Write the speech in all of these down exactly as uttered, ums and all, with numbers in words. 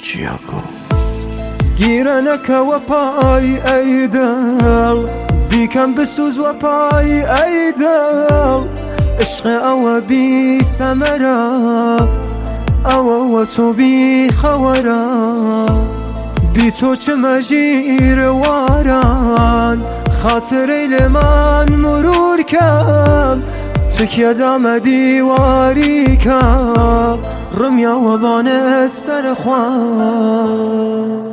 چیاگو گیرنەکە وەپای ئەیدڵ دیکەم بسوز وەپای ئەیدڵ عشق ئەوە بی سەمەرە ئەوە وە تۆ بی خەوەرە بی تۆ چمە ژیرەواران خاترەی لێمان مرور کەم تکیە دامە دیواریکە ڕمیا وەبانێت سەرخوان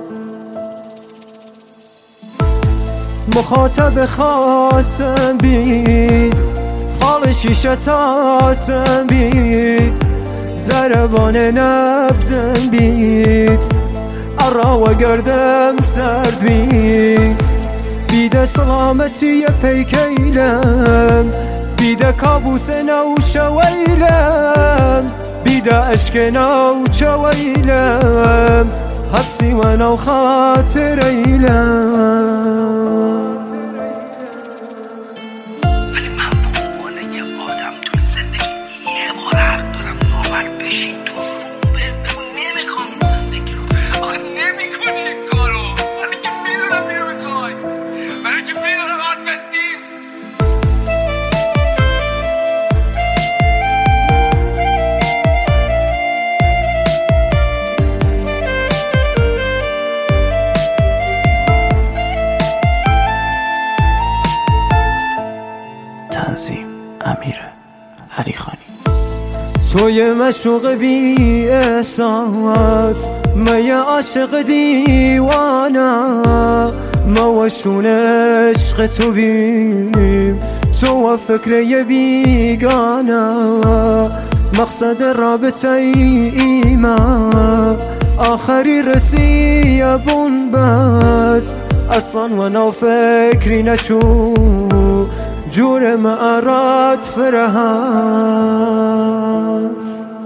مخاطب خاصم بید خال شیشه تاسم بید زربان نبزم بید ارا و گردم سرد بید بیده سلامتی پیکیلم بیده کابوس نو شویلم بیده عشق نو چویلم حبسی و نو خاطر ایلم تنظیم امیر علیخانی توی مشوق بی احساس می عاشق دیوانه موشون عشق تو بیم تو و فکر بیگانه مقصد رابطه ایمان آخری رسی بون بس اصلا و نو فکری نچو جور معرات فرهاس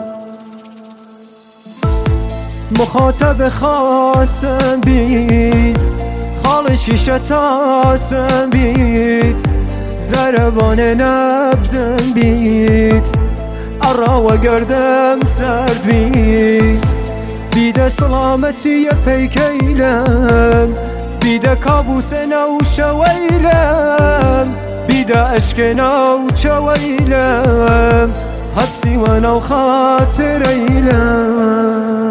مخاطب خاصم بید خال شیشه تاسم بید زربان نبزم بید ارا و گردم سرد بید بیده سلامتی پیکیلم بیده کابوس نو شویلم بیده عشق نو چویلم حبسی و نو خاطر ایلم